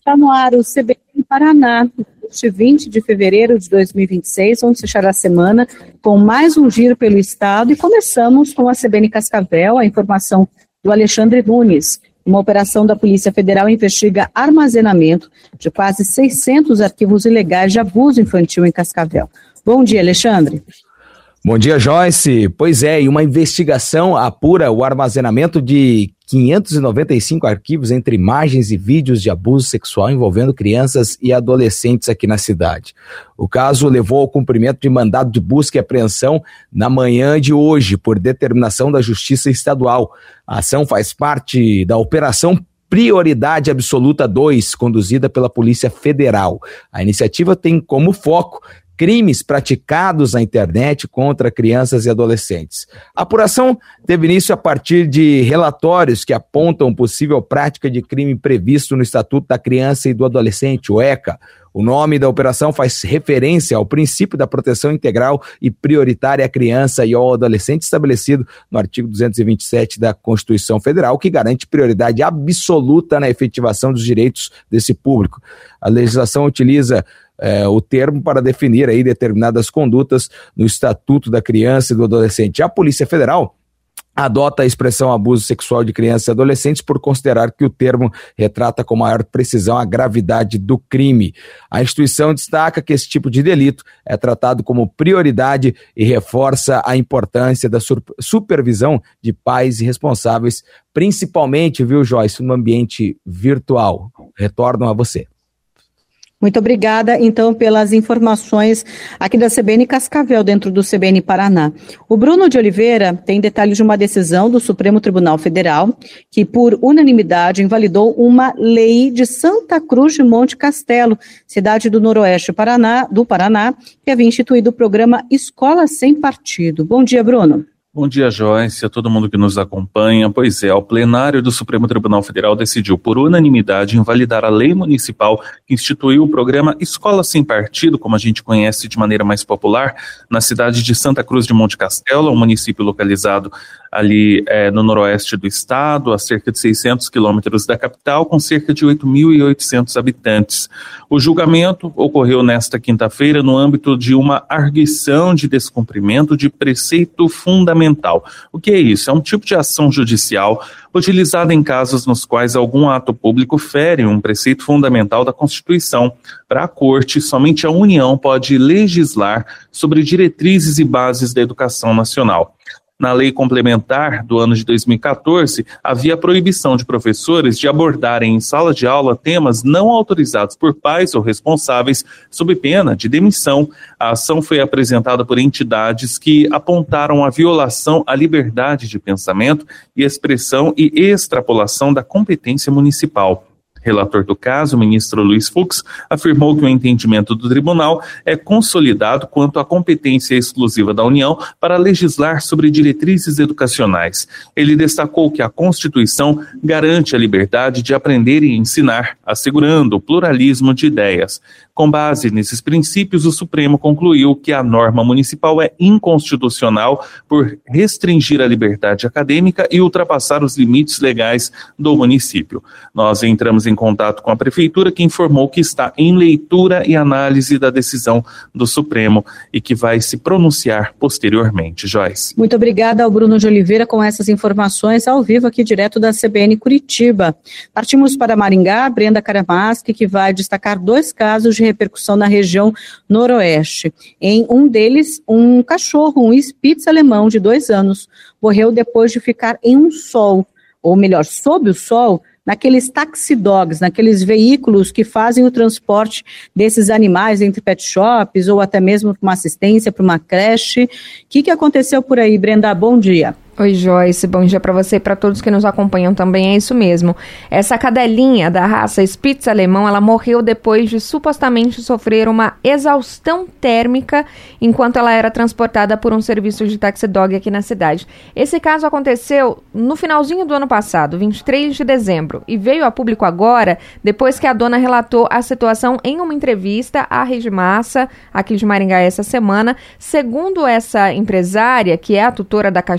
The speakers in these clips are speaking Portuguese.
Está no ar o CBN Paraná, este 20 de fevereiro de 2026, vamos fechar a semana com mais um giro pelo estado e começamos com a CBN Cascavel, a informação do Alexandre Nunes. Uma operação da Polícia Federal investiga armazenamento de quase 600 arquivos ilegais de abuso infantil em Cascavel. Bom dia, Alexandre. Bom dia, Joyce. Pois é, e uma investigação apura o armazenamento de 595 arquivos entre imagens e vídeos de abuso sexual envolvendo crianças e adolescentes aqui na cidade. O caso levou ao cumprimento de mandado de busca e apreensão na manhã de hoje, por determinação da Justiça Estadual. A ação faz parte da Operação Prioridade Absoluta 2, conduzida pela Polícia Federal. A iniciativa tem como foco crimes praticados na internet contra crianças e adolescentes. A apuração teve início a partir de relatórios que apontam possível prática de crime previsto no Estatuto da Criança e do Adolescente, o ECA. O nome da operação faz referência ao princípio da proteção integral e prioritária à criança e ao adolescente estabelecido no artigo 227 da Constituição Federal, que garante prioridade absoluta na efetivação dos direitos desse público. A legislação utiliza o termo para definir aí determinadas condutas no Estatuto da Criança e do Adolescente. A Polícia Federal adota a expressão abuso sexual de crianças e adolescentes por considerar que o termo retrata com maior precisão a gravidade do crime. A instituição destaca que esse tipo de delito é tratado como prioridade e reforça a importância da supervisão de pais e responsáveis, principalmente, viu, Joyce, no ambiente virtual. Retorno a você. Muito obrigada, então, pelas informações aqui da CBN Cascavel, dentro do CBN Paraná. O Bruno de Oliveira tem detalhes de uma decisão do Supremo Tribunal Federal que, por unanimidade, invalidou uma lei de Santa Cruz de Monte Castelo, cidade do Noroeste do Paraná, que havia instituído o programa Escola Sem Partido. Bom dia, Bruno. Bom dia, Joyce, a todo mundo que nos acompanha. Pois é, o plenário do Supremo Tribunal Federal decidiu por unanimidade invalidar a lei municipal que instituiu o programa Escola Sem Partido, como a gente conhece de maneira mais popular, na cidade de Santa Cruz de Monte Castelo, um município localizado ali no noroeste do estado, a cerca de 600 quilômetros da capital, com cerca de 8.800 habitantes. O julgamento ocorreu nesta quinta-feira no âmbito de uma arguição de descumprimento de preceito fundamental. O que é isso? É um tipo de ação judicial utilizada em casos nos quais algum ato público fere um preceito fundamental da Constituição. Para a Corte, somente a União pode legislar sobre diretrizes e bases da educação nacional. Na lei complementar do ano de 2014, havia proibição de professores de abordarem em sala de aula temas não autorizados por pais ou responsáveis, sob pena de demissão. A ação foi apresentada por entidades que apontaram a violação à liberdade de pensamento e expressão e extrapolação da competência municipal. Relator do caso, o ministro Luiz Fux, afirmou que o entendimento do tribunal é consolidado quanto à competência exclusiva da União para legislar sobre diretrizes educacionais. Ele destacou que a Constituição garante a liberdade de aprender e ensinar, assegurando o pluralismo de ideias. Com base nesses princípios, o Supremo concluiu que a norma municipal é inconstitucional por restringir a liberdade acadêmica e ultrapassar os limites legais do município. Nós entramos em contato com a Prefeitura, que informou que está em leitura e análise da decisão do Supremo e que vai se pronunciar posteriormente. Joyce. Muito obrigada ao Bruno de Oliveira com essas informações ao vivo aqui direto da CBN Curitiba. Partimos para Maringá, Brenda Karamaschi, que vai destacar 2 casos de repercussão na região noroeste. Em um deles, um cachorro, um Spitz alemão de 2 anos, morreu depois de ficar em um sol, ou melhor, sob o sol, naqueles taxi dogs, naqueles veículos que fazem o transporte desses animais entre pet shops ou até mesmo para uma assistência, para uma creche. O que aconteceu por aí, Brenda? Bom dia. Oi, Joyce, bom dia para você e para todos que nos acompanham também, é isso mesmo. Essa cadelinha da raça Spitz alemão, ela morreu depois de supostamente sofrer uma exaustão térmica enquanto ela era transportada por um serviço de taxi dog aqui na cidade. Esse caso aconteceu no finalzinho do ano passado, 23 de dezembro, e veio a público agora, depois que a dona relatou a situação em uma entrevista à Rede Massa, aqui de Maringá, essa semana. Segundo essa empresária, que é a tutora da cachorrinha,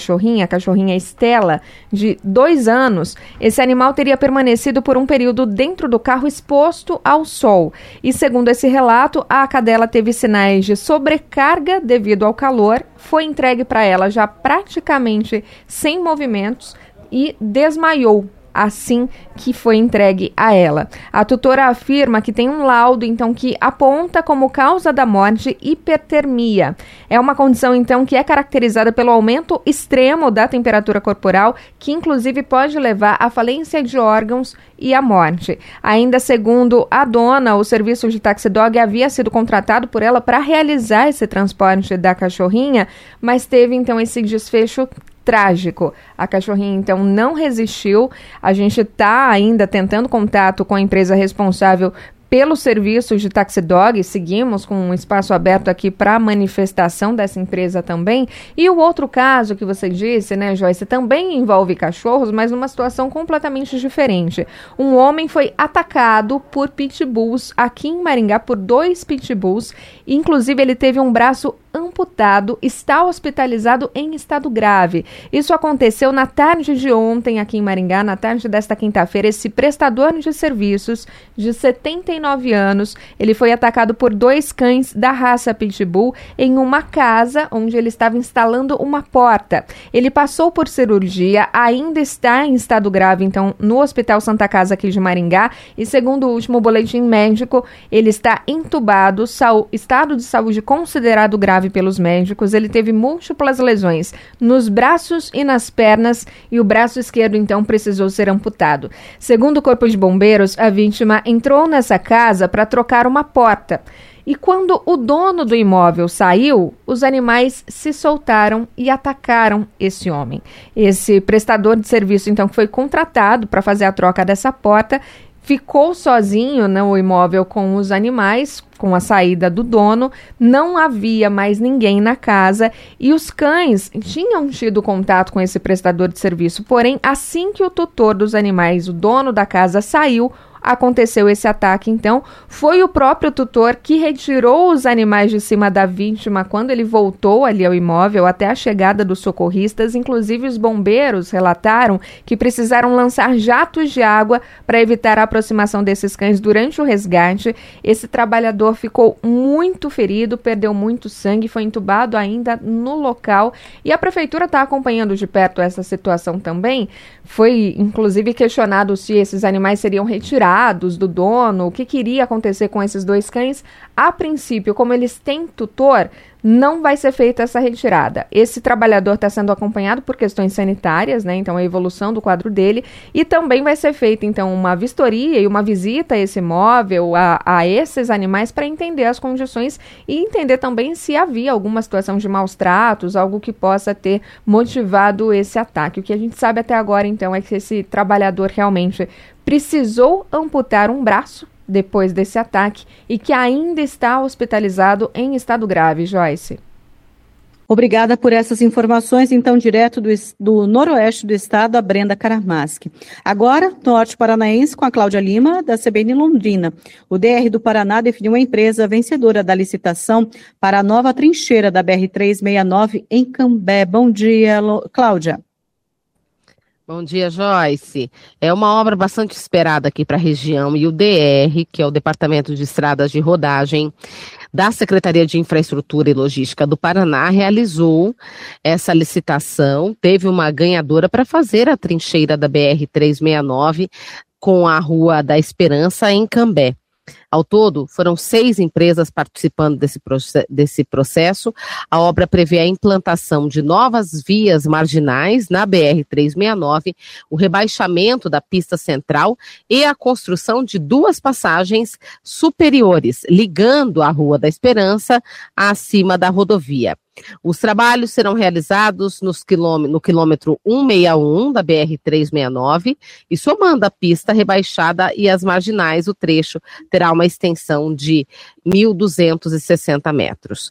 a cachorrinha Estela, de 2 anos, esse animal teria permanecido por um período dentro do carro exposto ao sol. E segundo esse relato, a cadela teve sinais de sobrecarga devido ao calor, foi entregue para ela já praticamente sem movimentos e desmaiou assim que foi entregue a ela. A tutora afirma que tem um laudo, então, que aponta como causa da morte hipertermia. É uma condição, então, que é caracterizada pelo aumento extremo da temperatura corporal, que inclusive pode levar à falência de órgãos e à morte. Ainda segundo a dona, o serviço de taxidog havia sido contratado por ela para realizar esse transporte da cachorrinha, mas teve, então, esse desfecho trágico. A cachorrinha, então, não resistiu. A gente está ainda tentando contato com a empresa responsável pelo serviço de taxidog, seguimos com um espaço aberto aqui para manifestação dessa empresa também. E o outro caso que você disse, né, Joyce, também envolve cachorros, mas numa situação completamente diferente. Um homem foi atacado por pitbulls aqui em Maringá, por 2 pitbulls, inclusive ele teve um braço amputado, está hospitalizado em estado grave. Isso aconteceu na tarde de ontem aqui em Maringá, na tarde desta quinta-feira. Esse prestador de serviços de 79 anos, ele foi atacado por 2 cães da raça Pitbull em uma casa onde ele estava instalando uma porta. Ele passou por cirurgia, ainda está em estado grave, então, no Hospital Santa Casa aqui de Maringá, e segundo o último boletim médico, ele está entubado, estado de saúde considerado grave pelos médicos. Ele teve múltiplas lesões nos braços e nas pernas e o braço esquerdo, então, precisou ser amputado. Segundo o Corpo de Bombeiros, a vítima entrou nessa casa para trocar uma porta. E quando o dono do imóvel saiu, os animais se soltaram e atacaram esse homem. Esse prestador de serviço, então, que foi contratado para fazer a troca dessa porta, ficou sozinho no imóvel com os animais, com a saída do dono, não havia mais ninguém na casa e os cães tinham tido contato com esse prestador de serviço. Porém, assim que o tutor dos animais, o dono da casa, saiu, aconteceu esse ataque. Então, foi o próprio tutor que retirou os animais de cima da vítima quando ele voltou ali ao imóvel até a chegada dos socorristas. Inclusive, os bombeiros relataram que precisaram lançar jatos de água para evitar a aproximação desses cães durante o resgate. Esse trabalhador ficou muito ferido, perdeu muito sangue, foi entubado ainda no local. E a prefeitura está acompanhando de perto essa situação também. Foi, inclusive, questionado se esses animais seriam retirados do dono, o que iria acontecer com esses 2 cães. A princípio, como eles têm tutor, não vai ser feita essa retirada. Esse trabalhador está sendo acompanhado por questões sanitárias, né? Então, a evolução do quadro dele. E também vai ser feita, então, uma vistoria e uma visita a esse imóvel, a esses animais, para entender as condições e entender também se havia alguma situação de maus tratos, algo que possa ter motivado esse ataque. O que a gente sabe até agora, então, é que esse trabalhador realmente precisou amputar um braço depois desse ataque e que ainda está hospitalizado em estado grave. Joyce. Obrigada por essas informações, então, direto do noroeste do estado, a Brenda Karamaski. Agora, norte paranaense, com a Cláudia Lima, da CBN Londrina. O DR do Paraná definiu a empresa vencedora da licitação para a nova trincheira da BR-369 em Cambé. Bom dia, Cláudia. Bom dia, Joyce. É uma obra bastante esperada aqui para a região e o DR, que é o Departamento de Estradas de Rodagem da Secretaria de Infraestrutura e Logística do Paraná, realizou essa licitação, teve uma ganhadora para fazer a trincheira da BR-369 com a Rua da Esperança em Cambé. Ao todo, foram 6 empresas participando desse processo. A obra prevê a implantação de novas vias marginais na BR-369, o rebaixamento da pista central e a construção de 2 passagens superiores, ligando a Rua da Esperança acima da rodovia. Os trabalhos serão realizados no quilômetro 161 da BR-369 e, somando a pista rebaixada e as marginais, o trecho terá uma extensão de 1.260 metros.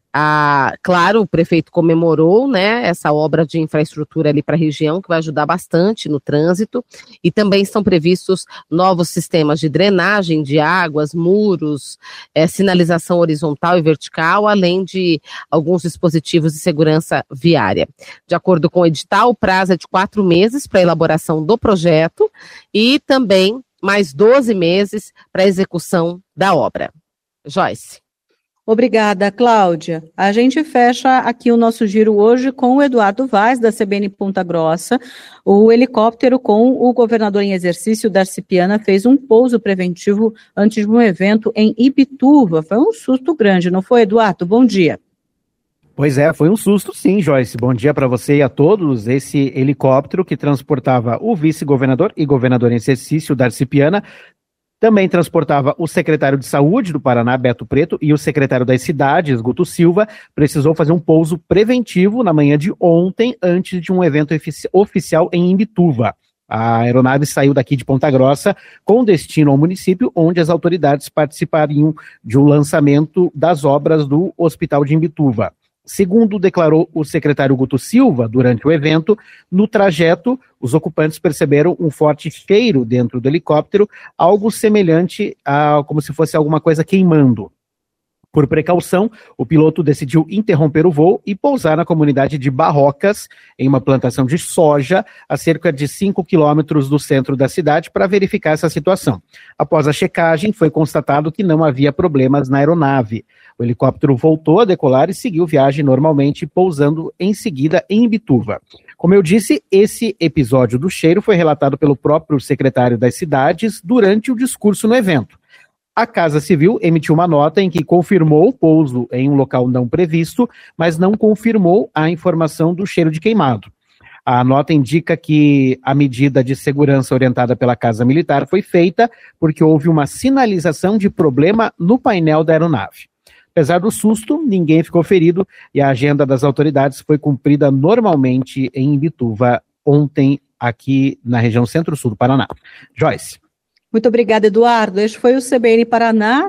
Claro, o prefeito comemorou, né, essa obra de infraestrutura ali para a região, que vai ajudar bastante no trânsito, e também estão previstos novos sistemas de drenagem de águas, muros, sinalização horizontal e vertical, além de alguns dispositivos de segurança viária. De acordo com o edital, o prazo é de 4 meses para a elaboração do projeto e também mais 12 meses para a execução da obra. Joyce. Obrigada, Cláudia. A gente fecha aqui o nosso giro hoje com o Eduardo Vaz, da CBN Ponta Grossa. O helicóptero com o governador em exercício, Darcy Piana, fez um pouso preventivo antes de um evento em Imbituva. Foi um susto grande, não foi, Eduardo? Bom dia. Pois é, foi um susto sim, Joyce. Bom dia para você e a todos. Esse helicóptero que transportava o vice-governador e governador em exercício, Darcy Piana, também transportava o secretário de Saúde do Paraná, Beto Preto, e o secretário das Cidades, Guto Silva, precisou fazer um pouso preventivo na manhã de ontem, antes de um evento oficial em Imbituva. A aeronave saiu daqui de Ponta Grossa com destino ao município, onde as autoridades participariam de um lançamento das obras do Hospital de Imbituva. Segundo declarou o secretário Guto Silva durante o evento, no trajeto, os ocupantes perceberam um forte cheiro dentro do helicóptero, algo semelhante a como se fosse alguma coisa queimando. Por precaução, o piloto decidiu interromper o voo e pousar na comunidade de Barrocas, em uma plantação de soja, a cerca de 5 quilômetros do centro da cidade, para verificar essa situação. Após a checagem, foi constatado que não havia problemas na aeronave. O helicóptero voltou a decolar e seguiu viagem normalmente, pousando em seguida em Imbituva. Como eu disse, esse episódio do cheiro foi relatado pelo próprio secretário das Cidades durante o discurso no evento. A Casa Civil emitiu uma nota em que confirmou o pouso em um local não previsto, mas não confirmou a informação do cheiro de queimado. A nota indica que a medida de segurança orientada pela Casa Militar foi feita porque houve uma sinalização de problema no painel da aeronave. Apesar do susto, ninguém ficou ferido e a agenda das autoridades foi cumprida normalmente em Imbituva ontem, aqui na região centro-sul do Paraná. Joyce. Muito obrigada, Eduardo. Este foi o CBN Paraná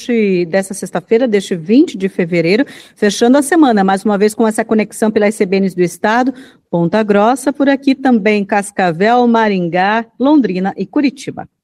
dessa sexta-feira, deste 20 de fevereiro, fechando a semana, mais uma vez com essa conexão pelas CBNs do Estado, Ponta Grossa, por aqui também Cascavel, Maringá, Londrina e Curitiba.